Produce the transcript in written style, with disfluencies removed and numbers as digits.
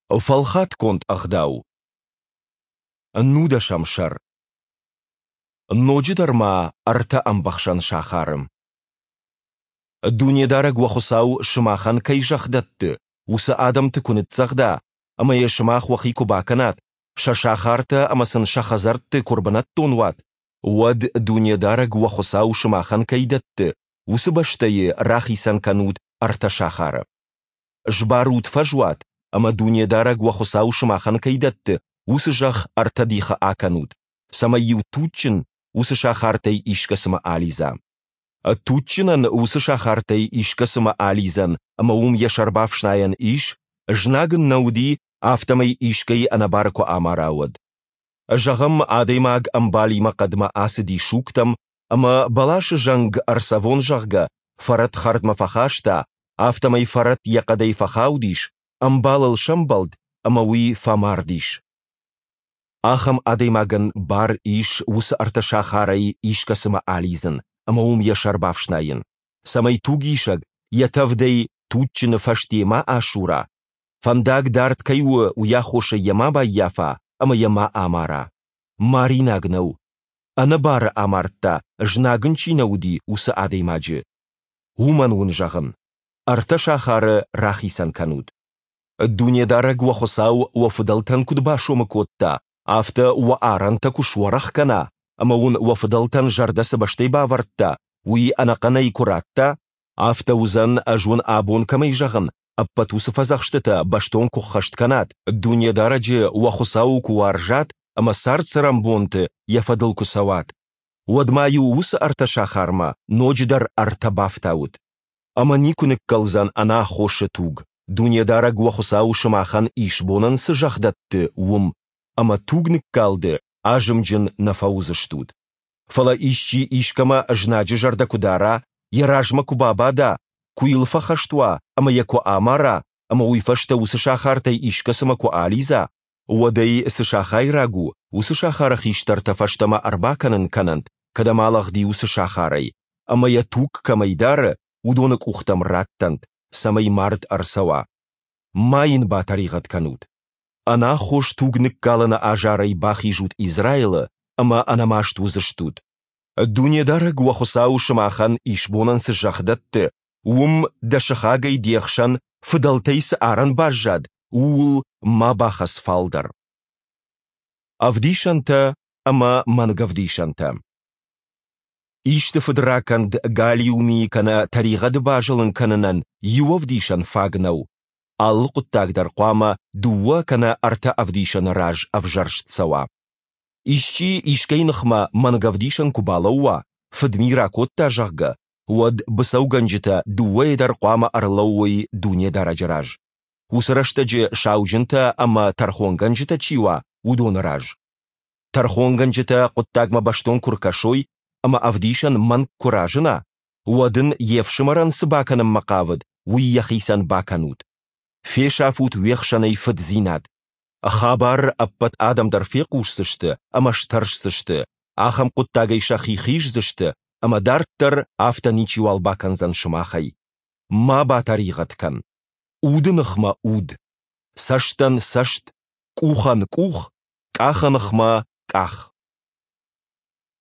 فالخات كنت أخداو النودة شمشر النوجدر ما أرتا أم بخشن شاخارم الدنيا دارق وخصاو شماخان كي جخدت وس آدم تكون تزغدا أما يشماخ وخيكو باكنات شاخارتا أما سن شخزرت كربنات تونوات ود الدنيا دارق وخصاو شماخان كي دت وس بشتي راخي سن كنود أرتا شاخار جبارود فجوات أما الدنيا دارق وخصاو شماخان كي دت وس جخ أرتا ديخ آكنود سما يوتوچن وس شاخارتي إشكسما آليزا توچنن وس شاخارتي إشكسما آليزن أما يشربافشناين إش جناغن نودي آفتمي إشكي أنا باركو آماراود جغم آديماغ أمبالي مقدما آسدي شوكتم أما بلاش جنگ أرسافون جغغا فرت خارد مفخاشتا آفتمي فرت يقدي فخاوديش أمبال الشمبلد أما وي فامارديش آخم آديماغن بار إش وس أرتا شاخاري إشكسما آليزن أما يشربافشناين سمي توغيشغ يتفدي توچن فشتي ما آشورا فانداغ دارت كيو وياخوش يما بايافا أما يما آمارا ماريناغ نو أنا بار آمارتا جناغنشي نودي وس آديماج هومن ونجغن أرتا شاخار راخي سن كنود الدنيا دارق وخصاو وفضلتن كدباشو مكوتا آفتا وآرانتا كشورخ كنا أما وفضلتن جردس بشتي باورتا وي أنا قناي كراتا آفتا وزن أجون آبون كمي جغن أبتو سفزخشتتا بشتون كخشت كنات الدنيا دارج وخصاو كوارجات أما سارت سرامبونت يفضل كسوات ودمايو وس أرتا شاخارما نوجدر أرتا بافتاوت أما نيكونك كالزان أنا خوش توغ دنيا دارق وخصاو شماخان إيشبونن سجخدت أما توغنك كالد آجمجن نفوزشتود فلا إيشي إيشكما أجناج جرد كدارا يراجما كبابادا كويل فخشتوا أما يكو آمارا أما ويفشتا وسشاخارتي إيشكسما كو آليزا ودي سشاخاي راغو وسشاخار خيشتر تفشتما أرباكنن كننت كدمالغ دي وسشاخاري أما يتوك كميدار ودونك أختم راتنت سمي مارد أرسوا ماين باتريغت كنود أنا خوش توغنك كالنا آجاري باخي جود إزرايل أما أنا ماشت وزشتود الدنيا دارق وخصاو شماخان إيشبونن سجخدت دشخاقي ديخشن فضلتيس آران باجاد ما باخس فالدر أفديشنتا أما منغفديشنتا إيشت فدراكند غاليومي كان تريغد باجلن كننن يوفديشن فاغنو القطاق در قواما دوا كان أرتا أفديشن راج أفجرشت سوا إيشي إيشكينخما منغفديشن كبالوا فدميرا كوتا جغغ ود بسوغنجتا دوا در قواما أرلوي دونيا درج راج وسرشتج شاوجنتا أما ترخونغنجتا چيوا ودون راج ترخونغنجتا قطاق ما باشتون كركشوي أما أفديشن من كراجنا ودن يفشمران سباكن مقاود ويخيسن باكنود في شافوت ويخشني فد زينات خابر أبت آدم در فيقوش سشت أما شترش سشت آخم قطاقي شخيخيش زشت أما دارتر آفتانيچي والباكن زن شماخي ما باتريغت كان أودنخما أود سشتن سشت كوخن كوخ كاخنخما كاخ